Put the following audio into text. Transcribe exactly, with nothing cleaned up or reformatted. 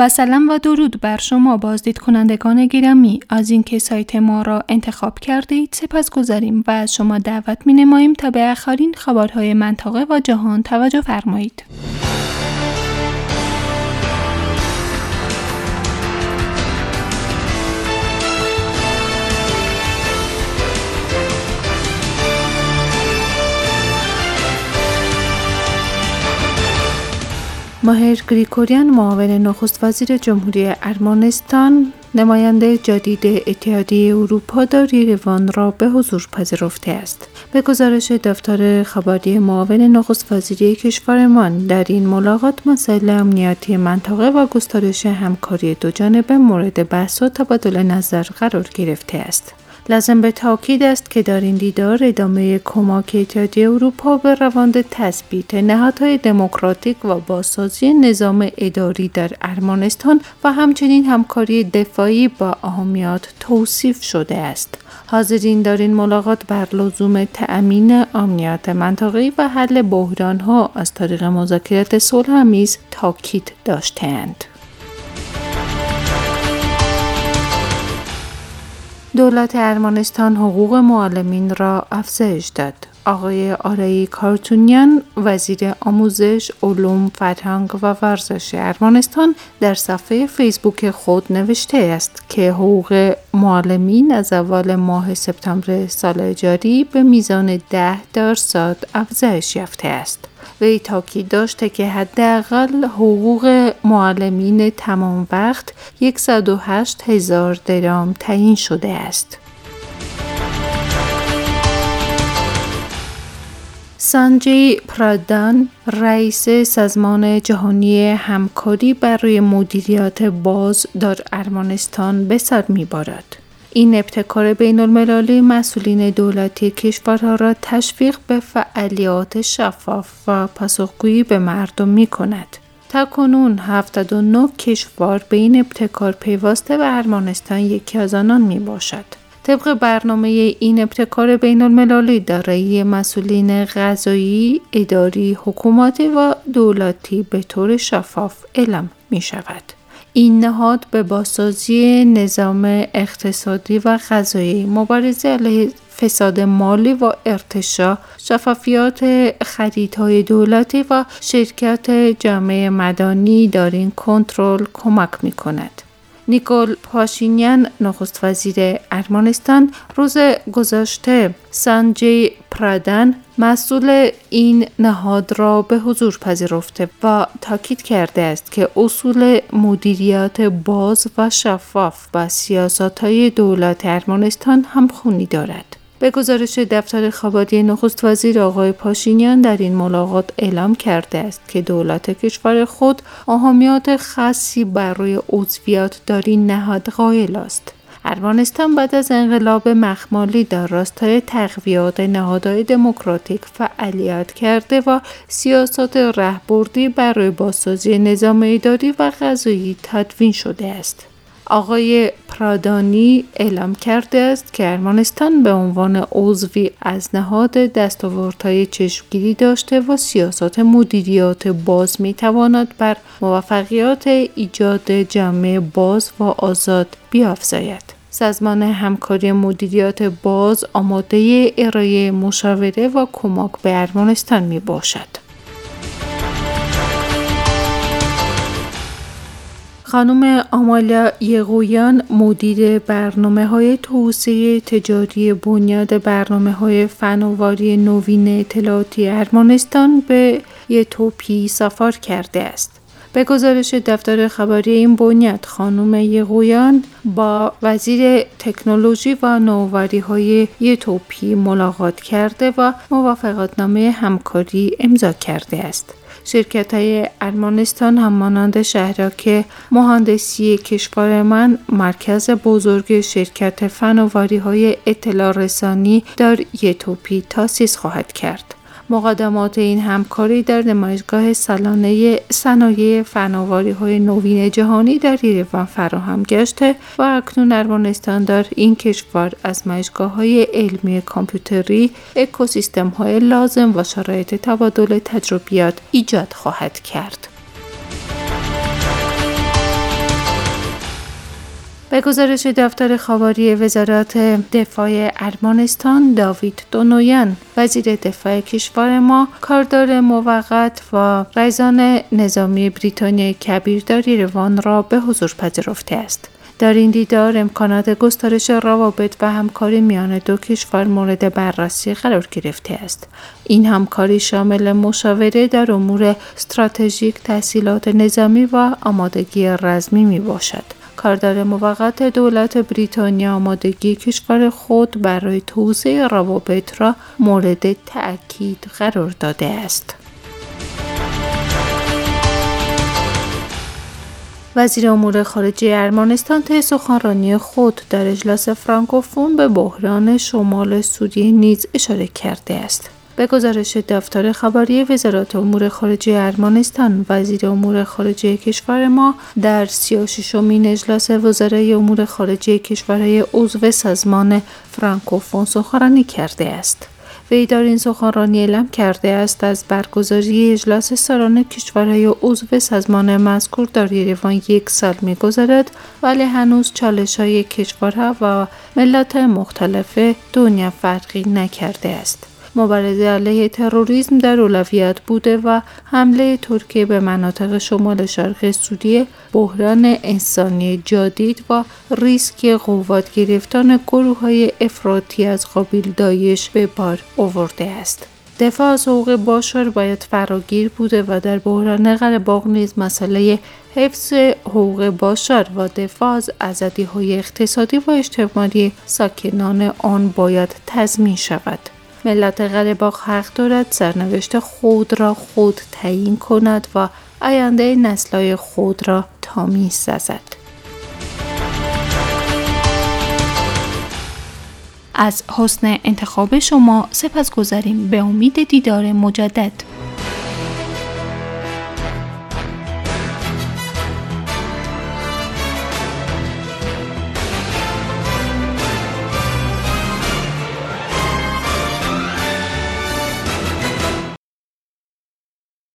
با سلام و درود بر شما بازدید کنندگان گرامی. از اینکه سایت ما را انتخاب کردید سپاسگزاریم و از شما دعوت می نماییم تا به آخرین خبرهای منطقه و جهان توجه فرمایید. ماهر گریگوریان، معاون نخست وزیر جمهوری ارمنستان، نماینده جدید اتحادیه اروپا در یریوان را به حضور پذیرفته است. به گزارش دفتر خبری معاون نخست وزیری کشورمان، در این ملاقات مسائل امنیتی منطقه و گسترش همکاری دوجانبه مورد بحث و تبادل نظر قرار گرفته است. لازم به تاکید است که در این دیدار ادامه کمک اتحادیه اروپا به روند تثبیت نهادهای دموکراتیک و بازسازی نظام اداری در ارمنستان و همچنین همکاری دفاعی با اهمیت توصیف شده است. حاضرین در این ملاقات بر لزوم تأمین امنیت منطقه‌ای و حل بحران‌ها از طریق مذاکرات صلح‌آمیز تاکید داشته‌اند. دولت ارمنستان حقوق معلمین را افزایش داد. آقای آرای کارتونیان، وزیر آموزش، علوم، فرهنگ و ورزش ارمنستان، در صفحه فیسبوک خود نوشته است که حقوق معلمین از اول ماه سپتامبر سال جاری به میزان ده درصد افزایش یافته است. وی تاکید داشته که حداقل حقوق معلمین تمام وقت صد و هشت هزار درام تعیین شده است. سانجی پرادان، رئیس سازمان جهانی همکاری برای مدیریت باز در ارمنستان به سر می‌برد. این ابتکار بین المللی مسئولین دولتی کشورها را تشویق به فعالیت شفاف و پاسخگویی به مردم می کند. تاکنون هفتاد و نه کشور به این ابتکار پیوسته و ارمنستان یکی از آنان می باشد. طبق برنامه این ابتکار بین المللی دارایی مسئولین قضایی، اداری، حکومتی و دولتی به طور شفاف اعلام می شود. این نهاد به بازسازی نظام اقتصادی و قضایی، مبارزه علیه فساد مالی و ارتشاء، شفافیت خریدهای دولتی و شرکت جامعه مدنی در این کنترل کمک می کند. نیکول پاشینیان، نخست وزیر ارمنستان، روز گذشته سانجی پرادان، مسئول این نهاد را به حضور پذیرفته و تاکید کرده است که اصول مدیریت باز و شفاف با سیاست‌های دولت ارمنستان همخوانی دارد. به گزارش دفتر خبری نخست وزیر، آقای پاشینیان در این ملاقات اعلام کرده است که دولت کشور خود اهمیت خاصی برای عضویت در این نهاد قائل است. ارمنستان بعد از انقلاب مخمالی در راستای تقویت نهادهای دموکراتیک فعالیت کرده و سیاست راهبردی برای بازسازی نظام اداری و قضایی تدوین شده است. آقای پرادانی اعلام کرده است که ارمنستان به عنوان عضوی از نهاد دستاوردهای چشمگیری داشته و سیاست مدیریت باز می‌تواند بر موفقیت ایجاد جامعه باز و آزاد بیافزاید. سازمان همکاری مدیریت باز آماده ارائه مشاوره و کمک به ارمنستان میباشد. خانم آمالیا یغویان، مدیر برنامه‌های توسعه تجاری بنیاد برنامه‌های فناوری نوین اطلاعاتی ارمنستان به اتیوپی سفر کرده است. به گزارش دفتر خبری این بنیاد، خانم یغویان با وزیر تکنولوژی و نوآوری‌های اتیوپی ملاقات کرده و موافقتنامه همکاری امضا کرده است. شرکت‌های ارمنستان همانند شهرک مهندسی کشورمان مرکز بزرگ شرکت فناوری‌های اطلاع رسانی در اتیوپی تأسیس خواهد کرد. مقدمات این همکاری در نمایشگاه سالانه صنایع فناوری‌های نوین جهانی در یریوان فراهم گشته و اکنون ارمنستان در این کشور از نمایشگاه‌های علمی کامپیوتری اکوسیستم‌های لازم و شرایط تبادل تجربیات ایجاد خواهد کرد. به گزارش دفتر خبری وزارت دفاع ارمنستان، داوید دونویان وزیر دفاع کشور ما کاردار موقت و رئیسان نظامی بریتانیای کبیر در ایروان را به حضور پذیرفته است. در این دیدار امکانات گسترش روابط و همکاری میان دو کشور مورد بررسی قرار گرفته است. این همکاری شامل مشاوره در امور استراتژیک، تسهیلات نظامی و آمادگی رزمی می باشد. کاردار موقت دولت بریتانیا آمادگی کشور خود برای توسعه روابط را مورد تأکید قرار داده است. وزیر امور خارجه ارمنستان طی سخنرانی خود در اجلاس فرانکوفون به بحران شمال سوریه نیز اشاره کرده است. به گزارش دفتر خبری وزارت امور خارجه ارمنستان، وزیر امور خارجه کشور ما در سی و ششمین اجلاس وزرای امور خارجه کشورهای عضو سازمان فرانکوفون سخنرانی کرده است. وی در این سخنرانی اعلام کرده است از برگزاری اجلاس سالانه کشورهای عضو سازمان مذکور در ایروان یک سال می‌گذرد، ولی هنوز چالش‌های کشورها و ملت مختلف دنیا فرقی نکرده است. مبارزه علیه تروریسم در اولویت بوده و حمله ترکیه به مناطق شمال شرق سوریه بحران انسانی جدید و ریسک قوت گرفتن گروه‌های افراطی از قبیل داعش به بار آورده است. دفاع از حقوق بشر باید فراگیر بوده و در بحران قره باغ نیز مسئله حفظ حقوق بشر و دفاع از آزادی‌های اقتصادی و اجتماعی ساکنان آن باید تضمین شود. ملت قره باغ حق دارد سرنوشت خود را خود تعیین کند و آینده نسل‌های خود را تمیز سازد. از حسن انتخاب شما سپاسگزاریم. به امید دیدار مجدد.